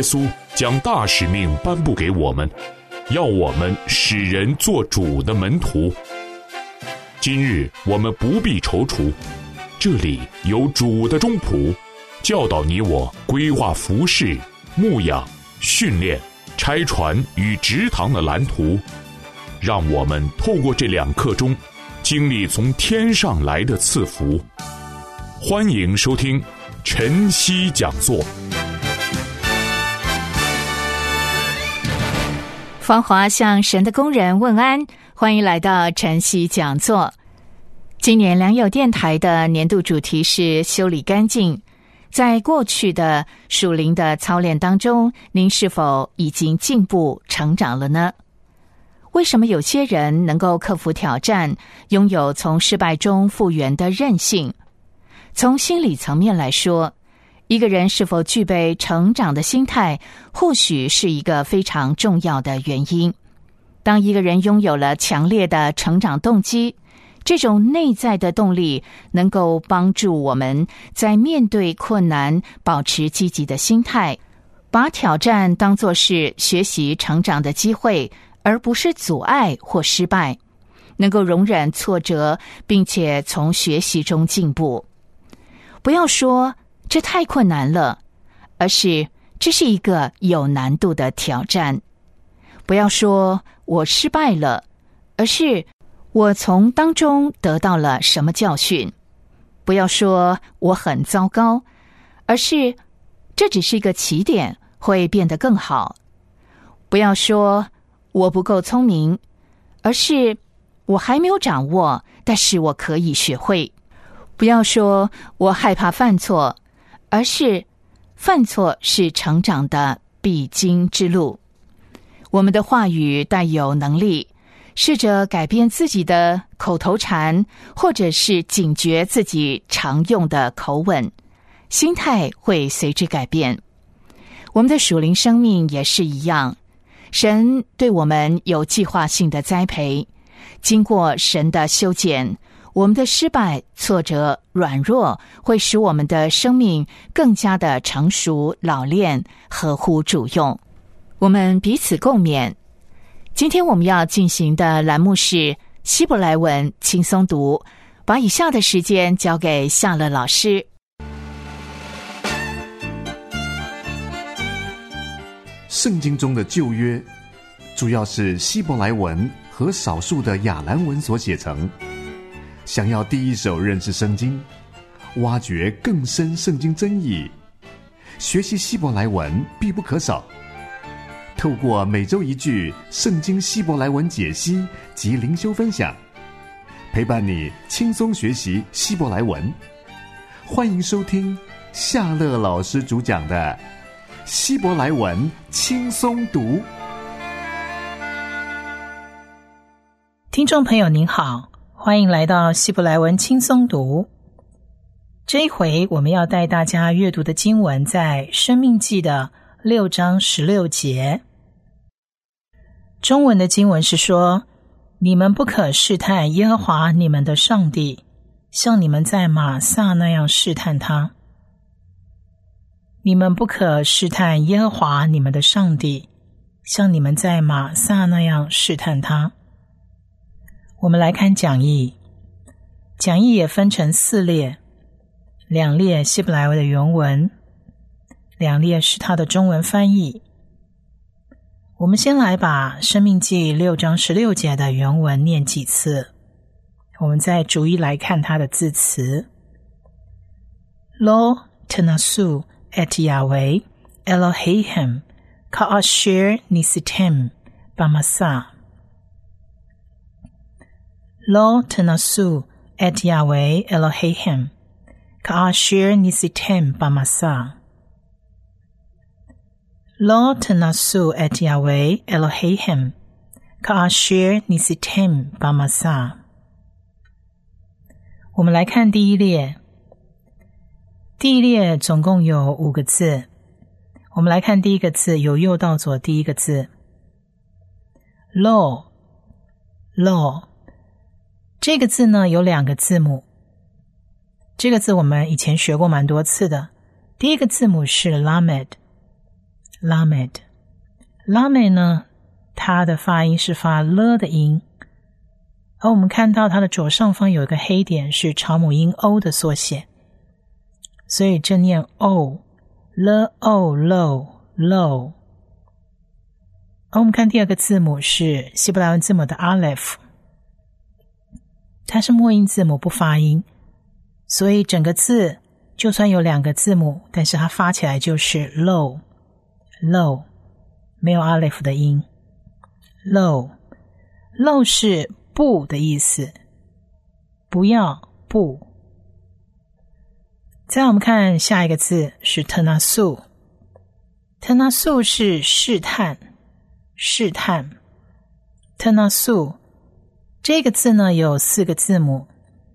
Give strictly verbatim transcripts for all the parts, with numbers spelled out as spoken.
稣将大使命颁布给我们，要我们使人做主的门徒。今日我们不必踌躇，这里有主的中仆，教导你我规划服事、牧养、训练、拆船与植堂的蓝图，让我们透过这两刻钟，经历从天上来的赐福。欢迎收听晨曦讲座。 芳华向神的工人问安，欢迎来到晨曦讲座。今年良友电台的年度主题是修理干净。在过去的属灵的操练当中，您是否已经进步成长了呢？为什么有些人能够克服挑战，拥有从失败中复原的韧性？从心理层面来说，一个人是否具备成长的心态，或许是一个非常重要的原因。当一个人拥有了强烈的成长动机，这种内在的动力能够帮助我们在面对困难保持积极的心态，把挑战当作是学习成长的机会，而不是阻碍或失败，能够容忍挫折，并且从学习中进步。不要说这太困难了，而是这是一个有难度的挑战。不要说我失败了，而是我从当中得到了什么教训。不要说我很糟糕，而是这只是一个起点，会变得更好。不要说我不够聪明，而是我还没有掌握，但是我可以学会。不要说我害怕犯错，而是犯错是成长的必经之路。我们的话语带有能力，试着改变自己的口头禅，或者是警觉自己常用的口吻，心态会随之改变。我们的属灵生命也是一样，神对我们有计划性的栽培，经过神的修剪，我们的失败、挫折、软弱会使我们的生命更加的成熟、老练，合乎主用。我们彼此共勉。今天我们要进行的栏目是希伯来文轻松读，把以下的时间交给夏乐老师。 圣经中的旧约主要是希伯来文和少数的亚兰文所写成。想要第一手认识圣经，挖掘更深圣经真意，学习希伯来文必不可少。透过每周一句圣经希伯来文解析及灵修分享，陪伴你轻松学习希伯来文。欢迎收听夏乐老师主讲的希伯来文轻松读。 听众朋友您好，欢迎来到希伯来文轻松读。这一回我们要带大家阅读的经文在申命记的六章十六节。中文的经文是说，你们不可试探耶和华你们的上帝，像你们在玛撒那样试探他。你们不可试探耶和华你们的上帝，像你们在玛撒那样试探他。我们来看讲义，讲义也分成四列，两列希伯来文的原文，两列是它的中文翻译。我们先来把申命记六章十六节的原文念几次，我们再逐一来看它的字词。Lo tenasu et Yahweh Elohim ka'asher nisitem bamasa. Lo tenasu et Yahweh Elohim ka'asher nisitem bamasa.Lo tenasu et Yahweh Elohim ka'asher nisitem bamasa. 我们来看第一列，第一列总共有五个字。我们来看第一个字，由右到左第一个字 Lo Lo 这个字呢有两个字母，这个字我们以前学过蛮多次的。第一个字母是 Lamed Lamed Lamed 呢，它的发音是发了的音，而我们看到它的左上方有一个黑点是长母音 O 的缩写，所以这念 O了 O low low。而我们看第二个字母是希伯来文字母的 Aleph， 它是末音字母不发音，所以整个字就算有两个字母，但是它发起来就是 low low， 没有 Aleph 的音。 low low 是不的意思，不要不。再来我们看下一个字是 Tanasu， Tanasu 是试探试探。 Tanasu 这个字呢有四个字母，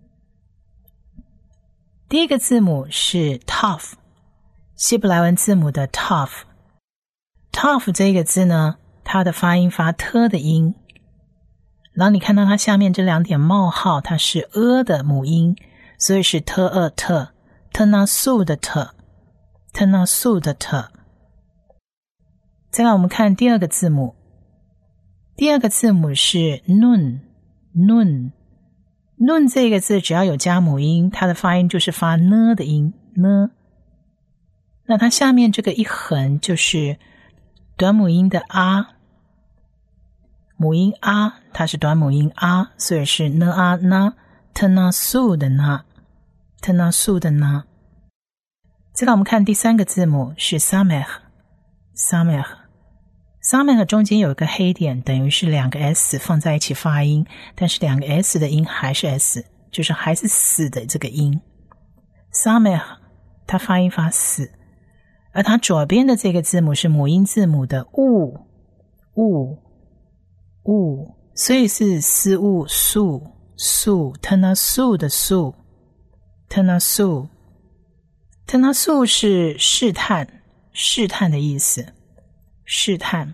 第一个字母是 Taf， 希伯来文字母的 Taf。 Taf 这个字呢，它的发音发特的音，然后你看到它下面这两点冒号，它是呃的母音，所以是特呃特 Tanasu 的特 Tanasu 的特。再来我们看第二个字母，第二个字母是 Nun Nun Nun 这个字只要有加母音，它的发音就是发呢的音呢。那它下面这个一横就是短母音的啊，母音啊，它是短母音啊，所以是呢啊那 Tanasu 的那 Tanasu 的那。再来我们看第三个字母是 Samech Samech Samech 中间有一个黑点，等于是两个 S 放在一起发音，但是两个 S 的音还是 S， 就是还是死的这个音。Samech 它发音发死，而它左边的这个字母是母音字母的 U U U， 所以是思物素素 Tanasu 的素 Tanasu Tanasu 是试探试探的意思，试探。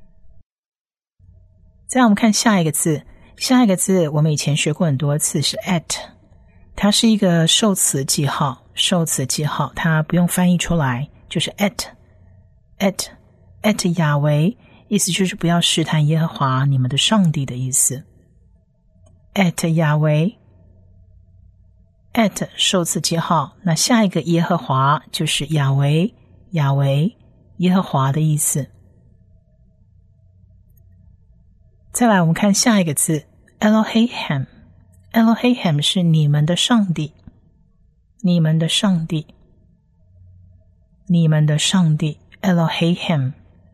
再来我们看下一个字，下一个字我们以前学过很多次是 at， 它是一个受词记号，受词记号它不用翻译出来，就是 at at at 雅维，意思就是不要试探耶和华你们的上帝的意思。 at 雅维 at 受词记号，那下一个耶和华就是雅维雅维耶和华的意思。再来我们看下一个字 Elohim Elohim 是你们的上帝你们的上帝你们的上帝 Elohim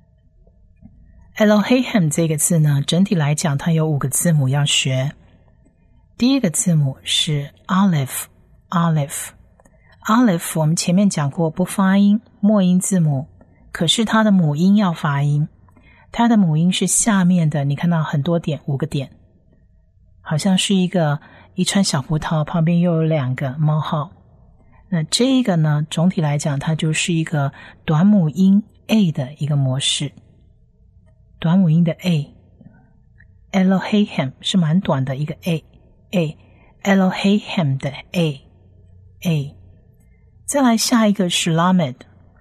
Elohim 这个字呢，整体来讲它有五个字母要学。第一个字母是 Aleph Aleph Aleph 我们前面讲过不发音，末音字母，可是它的母音要发音，它的母音是下面的，你看到很多点，五个点，好像是一个一串小葡萄，旁边又有两个冒号。那这个呢，总体来讲它就是一个短母音 A 的一个模式，短母音的 A Elohim 是蛮短的一个 A A Elohim 的 A A。 再来下一个是 Lamed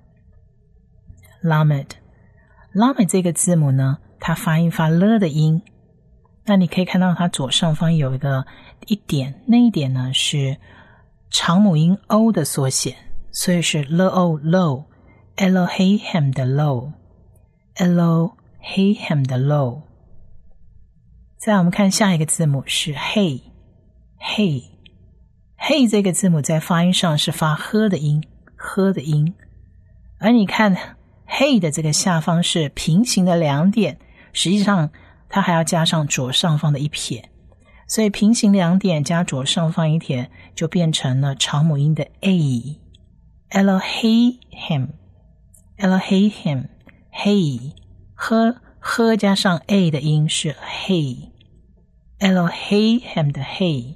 Lamed Lamed 这个字母呢，它发音发了的音，那你可以看到它左上方有一个一点，那一点呢是长母音 O 的缩写，所以是 L O low Elohim 的 low Elohim 的 low。 再来我们看下一个字母是 Hey Hey Hey 这个字母在发音上是发呵的音呵的音，而你看 Hey 的这个下方是平行的两点，实际上它还要加上左上方的一撇，所以平行两点加左上方一撇就变成了长母音的 A Elohim Elohim Hey 呵呵加上 A 的音是 Hey Elohim 的 Hey。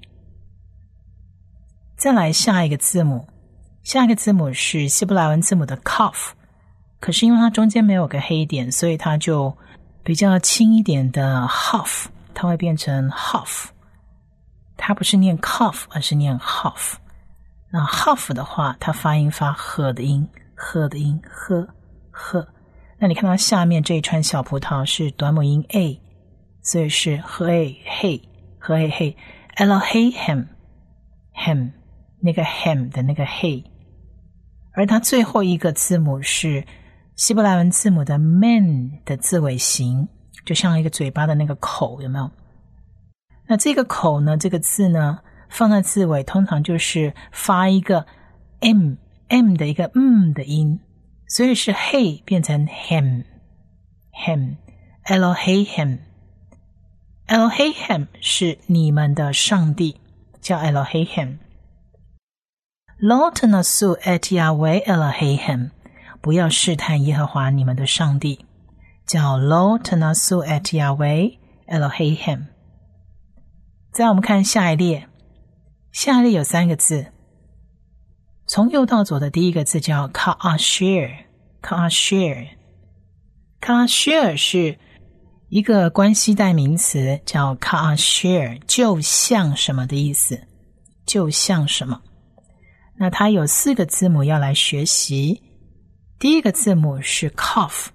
再来下一个字母，下一个字母是希伯来文字母的 Kaf， 可是因为它中间没有个黑点，所以它就比较轻一点的 Huff， 它会变成 Huff， 它不是念 Cough 而是念 Huff。 那 Huff 的话，它发音发呵的音呵的音呵呵， 那你看到下面这一串小葡萄是短母音 a， 所以是 he he he he Elohim hem 那个 hem 的那个 he， 而它最后一个字母是希伯来文字母的 men 的字尾形，就像一个嘴巴的那个口，有没有？那这个口呢，这个字呢放在字尾通常就是发一个 m m 的一个嗯的音，所以是 hey 变成 hem hem Elohim Elohim 是你们的上帝，叫 Elohim。 Lo tanasu et Yahweh Elohim， 不要试探耶和华你们的上帝，叫 Lo tanasu et Yahweh Elohim。 再我们看下一列，下一列有三个字，从右到左的第一个字叫 Ka'asher Ka'asher Ka'asher 是一个关系代名词，叫 Ka'asher， 就像什么的意思，就像什么。那它有四个字母要来学习，第一个字母是 Kaf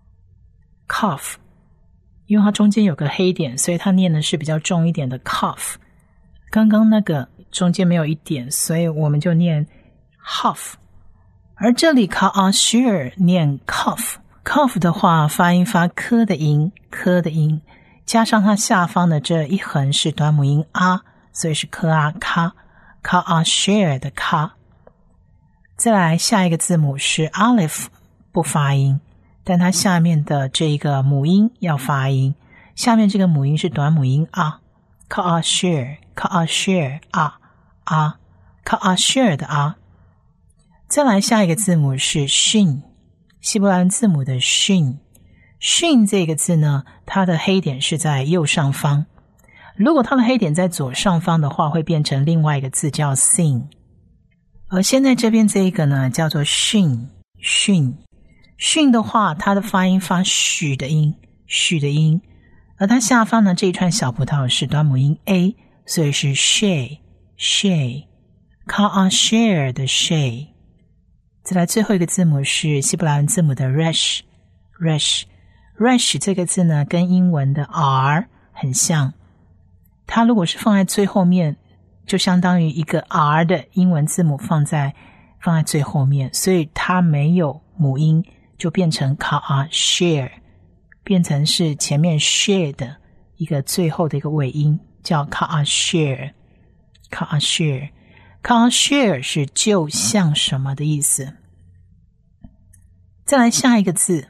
Kaf， 因为它中间有个黑点，所以它念的是比较重一点的 Kaf。 刚刚那个中间没有一点，所以我们就念 Haf， 而这里 Ka'asher 念 Kaf Kaf 的话发音发科的音，科的音加上它下方的这一横是短母音 a， 所以是科啊卡 Ka'asher 的卡。再来下一个字母是 Aleph， 不发音，但它下面的这个母音要发音，下面这个母音是短母音 a Ka'asher Ka'asher a a Ka'asher 的 a。 再来下一个字母是 Shin，希伯来文字母的 Shin， Shin 这个字呢，它的黑点是在右上方，如果它的黑点在左上方的话，会变成另外一个字叫 Sin。 而现在这边这一个呢，叫做 Shin Shin Shin 的话，它的发音发许的音，许的音，而它下方呢这一串小葡萄是短母音 a， 所以是 She She Ka'asher 的 She。再来最后一个字母是希伯来文字母的 Resh Resh Resh 这个字呢跟英文的 R 很像，它如果是放在最后面就相当于一个 R 的英文字母放在放在最后面，所以它没有母音，就变成 Ka'asher， 变成是前面 share 的一个最后的一个尾音，叫 Ka'asher Ka'asher Ka'asher 是就像什么的意思。再来下一个字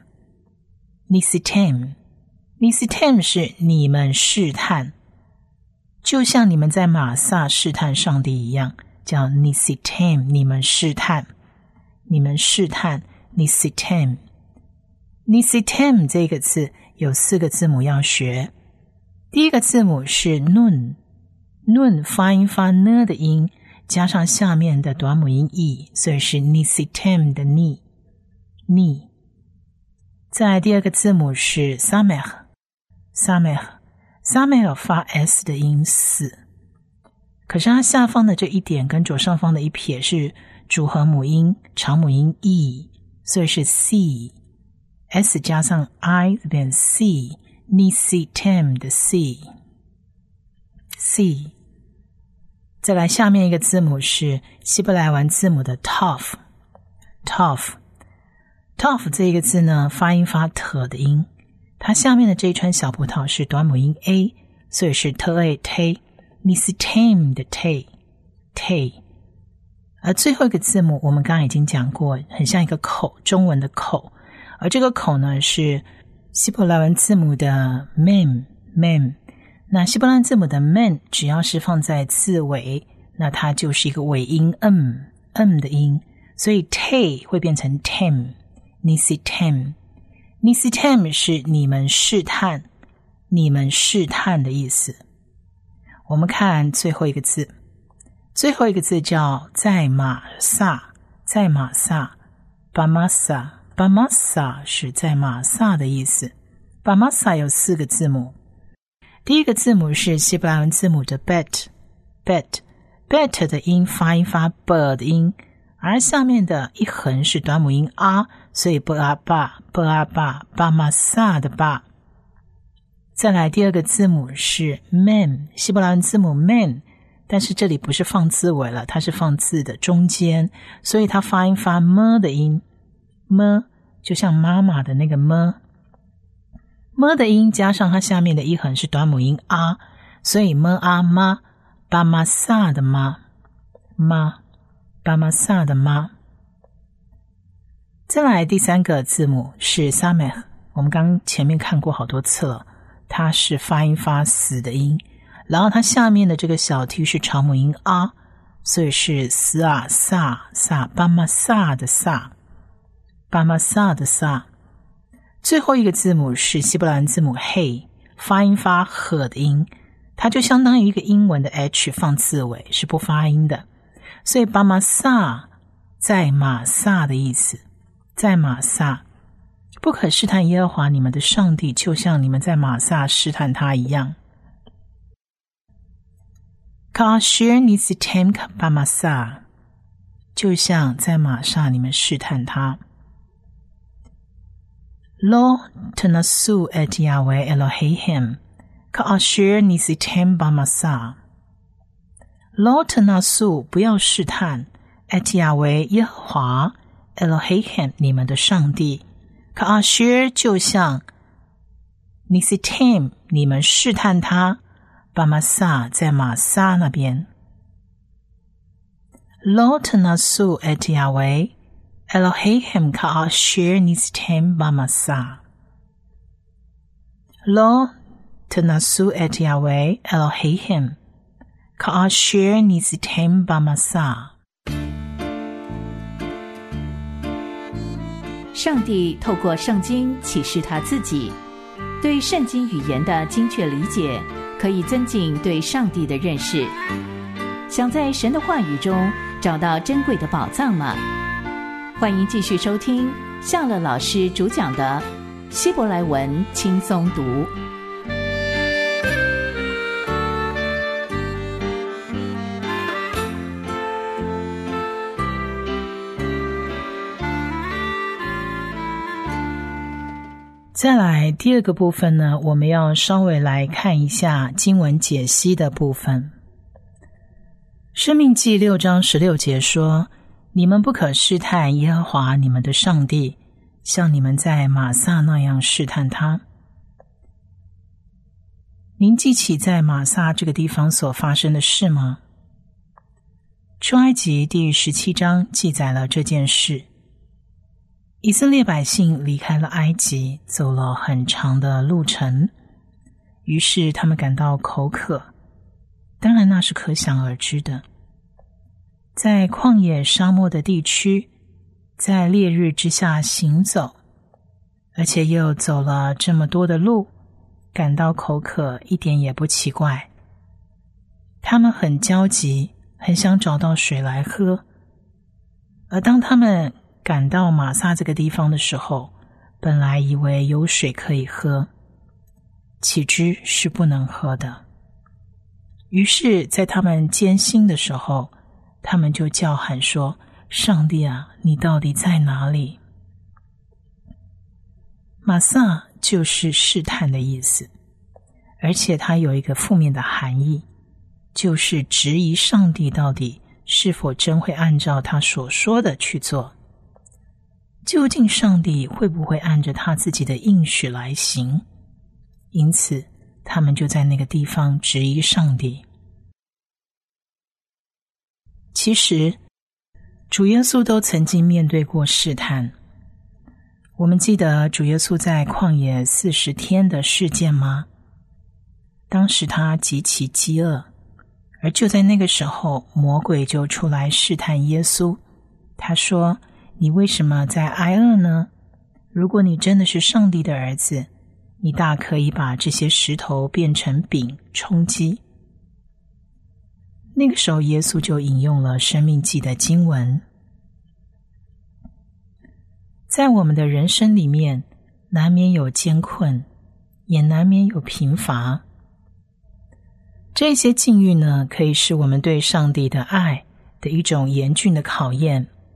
Nisitem Nisitem 是你们试探，就像你们在玛撒试探上帝一样，叫 Nisitem， 你们试探你们试探 Nisitem Nisitem 这个字有四个字母要学，第一个字母是 Nun Nun 发音发呢的音，加上下面的短母音 e， 所以是 Nisitem 的 ni ni。 再来第二个字母是 Samech Samech Samech 发 s 的音死，可是它下方的这一点跟左上方的一撇是主和母音长母音 e， 所以是 c s 加上 i 这边 c Nisitem 的 c c。再来下面一个字母是希伯来文字母的 Tov Tov Tov 这个字呢发音发特的音，它下面的这一串小葡萄是短母音 a， 所以是 te te Nisitem 的 te te。 而最后一个字母我们刚刚已经讲过，很像一个口，中文的口，而这个口呢是希伯来文字母的 mem mem。那希伯来字母的 men 只要是放在字尾，那它就是一个尾音 m m 的音，所以 te 会变成 tem Nisitem Nisitem 是你们试探你们试探的意思。我们看最后一个字，最后一个字叫在玛撒在玛撒 Bamasa Bamasa 是在玛撒的意思。 Bamasa 有四个字母，第一个字母是希伯来文字母的 bet bet bet 的音发音发 b 的音， 而下面的一横是短母音啊，所以 b a ba b a ba ba ma sa 的 ba。 再来第二个字母是 man， 希伯来文字母 man， 但是这里不是放字尾了，它是放字的中间，所以它发音发 m 的音， m 就像妈妈的那个 m， m 的音加上它下面的一横是短母音啊，所以 m a ma ba ma sa 的 ma ma ba ma sa 的 ma。 再来第三个字母是 sameh， 我们刚前面看过好多次了，它是发音发死的音，然后它下面的这个小 t 是长母音啊，所以是 sa sa sa ba ma sa 的 sa ba ma sa 的 sa。 最后一个字母是希伯来文字母 hey， 发音发呵的音，它就相当于一个英文的 h 放字尾，是不发音的，所以 ba ma sa 在玛撒的意思，在玛撒。不可试探耶和华你们的上帝，就像你们在玛撒试探他一样。Ka'asher nisitem b'masa， 就像在玛撒你们试探他。Lo tanasu et Yahweh Elohim Ka'asher nisitem b'masa。 Lo tanasu 不要试探 et Yahweh 耶和华 Elohim 你们的上帝。Ka'asher 就像 Nisitem 你们试探他 B'masa 在玛撒那边。 Lo tanasu et Yahweh Elohim Ka'asher Nisitem B'masa。 Lo tanasu et Yahweh Elohim Ka'asher Nisitem B'masa。 上帝透过圣经启示他自己，对圣经语言的精确理解可以增进对上帝的认识。想在神的话语中找到珍贵的宝藏吗？欢迎继续收听夏乐老师主讲的希伯来文轻松读。 再来第二个部分呢，我们要稍微来看一下经文解析的部分。申命记六章十六节说，你们不可试探耶和华你们的上帝，像你们在玛撒那样试探他。您记起在玛撒这个地方所发生的事吗？出埃及第十七章记载了这件事。以色列百姓离开了埃及，走了很长的路程，于是他们感到口渴，当然那是可想而知的。在旷野沙漠的地区，在烈日之下行走，而且又走了这么多的路，感到口渴一点也不奇怪。他们很焦急，很想找到水来喝，而当他们赶到玛撒这个地方的时候，本来以为有水可以喝，岂知是不能喝的。于是在他们艰辛的时候，他们就叫喊说，上帝啊，你到底在哪里？玛撒就是试探的意思，而且它有一个负面的含义，就是质疑上帝到底是否真会按照他所说的去做。究竟上帝会不会按着他自己的应许来行？因此他们就在那个地方质疑上帝。其实主耶稣都曾经面对过试探。我们记得主耶稣在旷野四十天的事件吗？当时他极其饥饿，而就在那个时候，魔鬼就出来试探耶稣。他说，你为什么在挨饿呢？如果你真的是上帝的儿子，你大可以把这些石头变成饼充饥。那个时候耶稣就引用了申命记的经文。在我们的人生里面，难免有艰困，也难免有贫乏。这些境遇呢，可以是我们对上帝的爱的一种严峻的考验，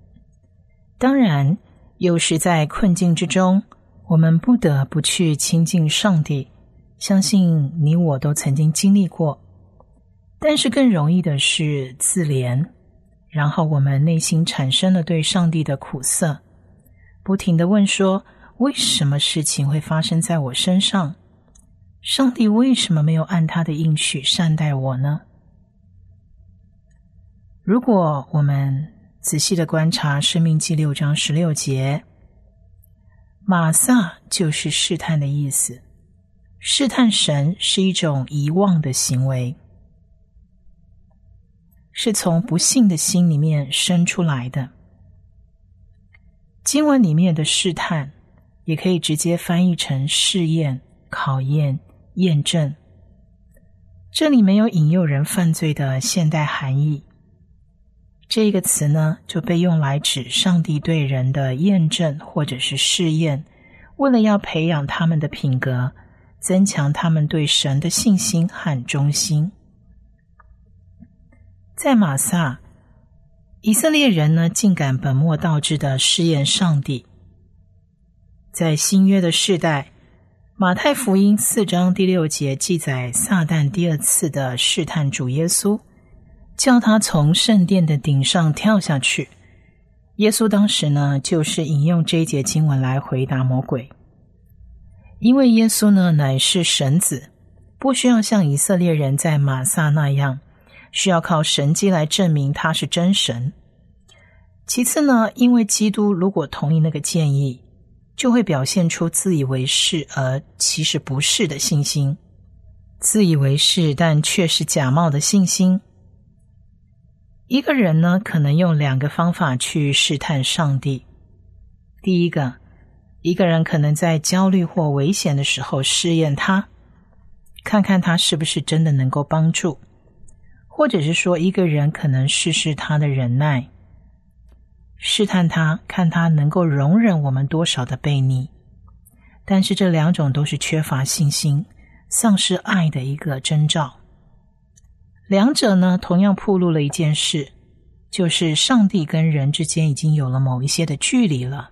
当然，有时在困境之中，我们不得不去亲近上帝，相信你我都曾经经历过。但是更容易的是自怜，然后我们内心产生了对上帝的苦涩，不停地问说，为什么事情会发生在我身上？上帝为什么没有按他的应许善待我呢？如果我们仔细地观察申命记六章十六节，玛撒就是试探的意思，试探神是一种遗忘的行为，是从不信的心里面生出来的。经文里面的试探也可以直接翻译成试验、考验、验证，这里没有引诱人犯罪的现代含义。这个词呢，就被用来指上帝对人的验证或者是试验，为了要培养他们的品格，增强他们对神的信心和忠心。在玛撒，以色列人呢，竟敢本末倒置地试验上帝。在新约的世代，马太福音四章第六节记载撒旦第二次的试探主耶稣，叫他从圣殿的顶上跳下去。耶稣当时呢，就是引用这一节经文来回答魔鬼。因为耶稣呢，乃是神子，不需要像以色列人在玛撒那样，需要靠神迹来证明他是真神。其次呢，因为基督如果同意那个建议，就会表现出自以为是而其实不是的信心。自以为是但却是假冒的信心。一个人呢，可能用两个方法去试探上帝。第一个，一个人可能在焦虑或危险的时候试验他，看看他是不是真的能够帮助，或者是说一个人可能试试他的忍耐，试探他，看他能够容忍我们多少的悖逆。但是这两种都是缺乏信心、丧失爱的一个征兆。两者呢，同样暴露了一件事，就是上帝跟人之间已经有了某一些的距离了。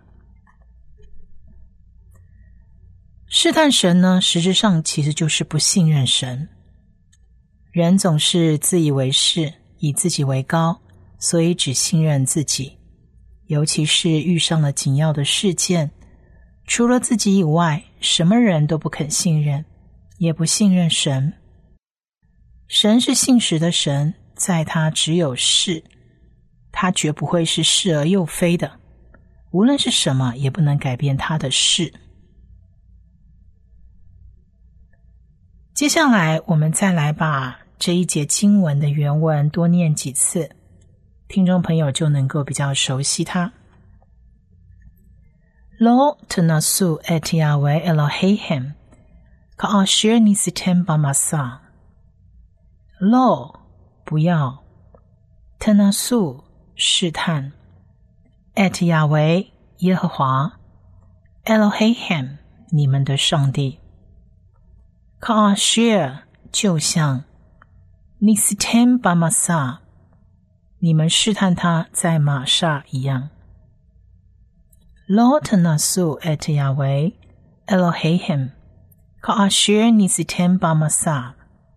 试探神呢，实质上其实就是不信任神。人总是自以为是，以自己为高，所以只信任自己。尤其是遇上了紧要的事件，除了自己以外，什么人都不肯信任，也不信任神。神是信实的神，在他只有是，他绝不会是是而又非的，无论是什么也不能改变他的是。接下来我们再来把这一节经文的原文多念几次，听众朋友就能够比较熟悉它。Lo tnasu et Yahweh Elohim ka'asher nisitem b'masa Lo 不要 tnasu 试探 et Yahweh 耶和华 Elohim 你们的上帝 ka'asher 就像 nisitem b'masa你们试探他在玛撒一样。Lo tnasu et Yahweh Elohim ka'asher nisitem b'masa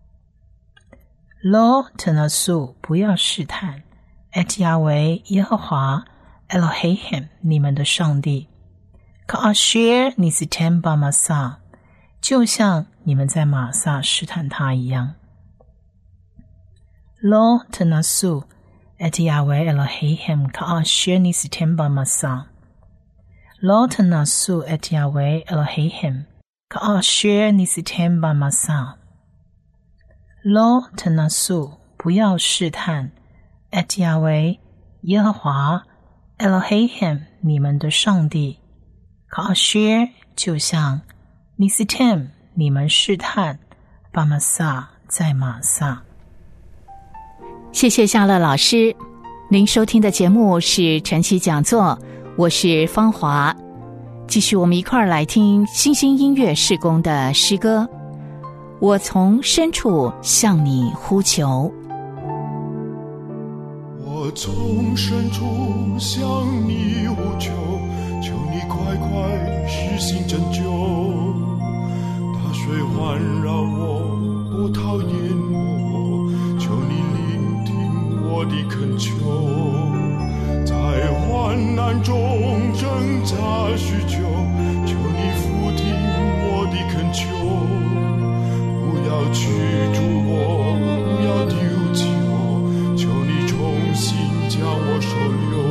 Lo tnasu 不要试探 et Yahweh 耶和华 Elohim 你们的上帝 ka'asher nisitem b'masa 就像你们在玛撒试探他一样。Lo tnasu et Yahweh Elohim ka'asher nisitem b'masa Lo tnasu et Yahweh Elohim ka'asher nisitem b'masa Lo tnasu 不要试探 et Yahweh 耶和华 Elohim 你们的上帝 ka'asher 就像 nisitem 你们试探 b'masa 在玛撒。 谢谢夏乐老师，您收听的节目是晨曦讲座，我是芳华。继续我们一块儿来听新兴音乐事工的诗歌，我从深处向你呼求。 我我从深处向你呼求，求你快快施行拯救。大水环绕我，波涛淹没我，求你聆听我的恳求。在患难中挣扎许久，求你俯听我的恳求。不要驱逐我，不要丢弃我，求你重新将我收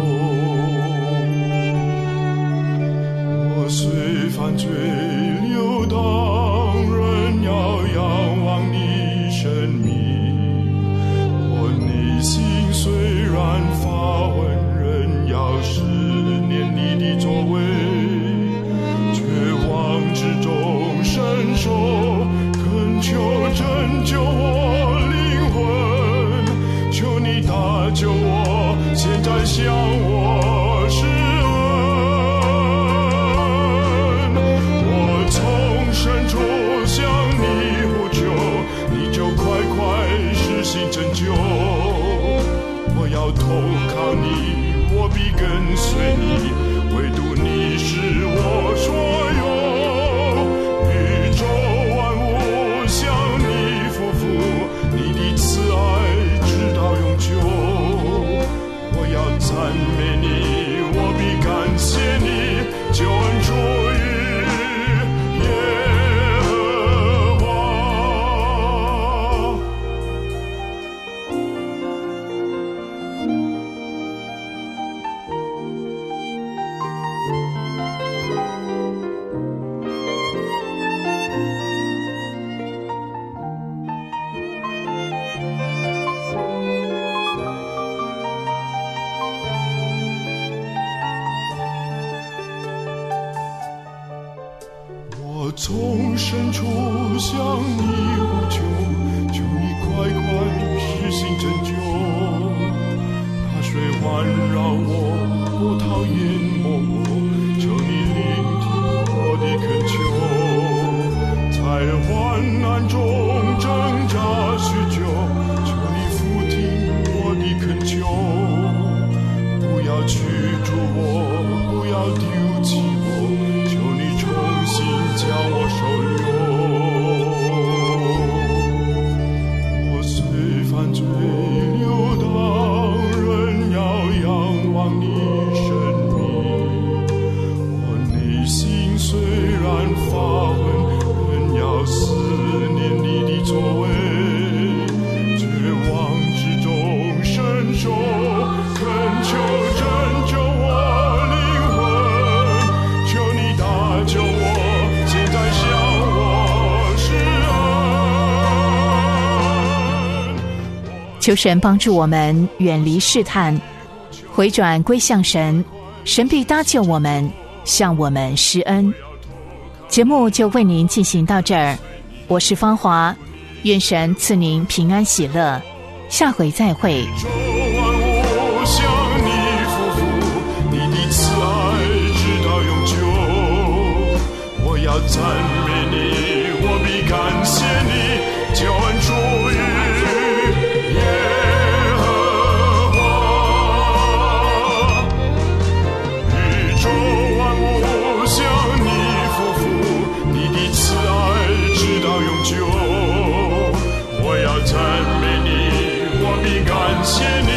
留。我虽犯罪流荡，仍要仰望你生命。我内心虽然发问，仍要思念你的作为。绝望之中伸手恳求拯救我灵魂，求你搭救我，现在向我施恩。我从深处向你呼求，你就快快施行拯救。我要投靠你，我必跟随你，唯独你是我所有。宇宙万物向你匍匐，你的慈爱直到永久。我要赞美你，我必感谢你，救恩出于耶和华。我从深处向你呼求，求你快快施行拯救。大水环绕我，波涛淹没我，求你聆听我的恳求。在患难中挣扎许久，求你俯听我的恳求。不要驱逐我，不要丢弃我，求你重新将我收留。我虽犯罪流荡，仍要仰望你生命。我内心虽然发昏，仍要思念你的作为。绝望之中伸手恳求拯救我灵魂，求你搭救我，现在向我施恩。 求神帮助我们远离试探，回转归向神，神必搭救我们，向我们施恩。节目就为您进行到这儿，我是芳华，愿神赐您平安喜乐，下回再会。 周万物向你匍匐，你的慈爱直到永久。我要赞美你，我必感谢你，救恩出于耶和华。宇宙万物向你匍匐，你的慈爱直到永久。我要赞美你，我必感谢你。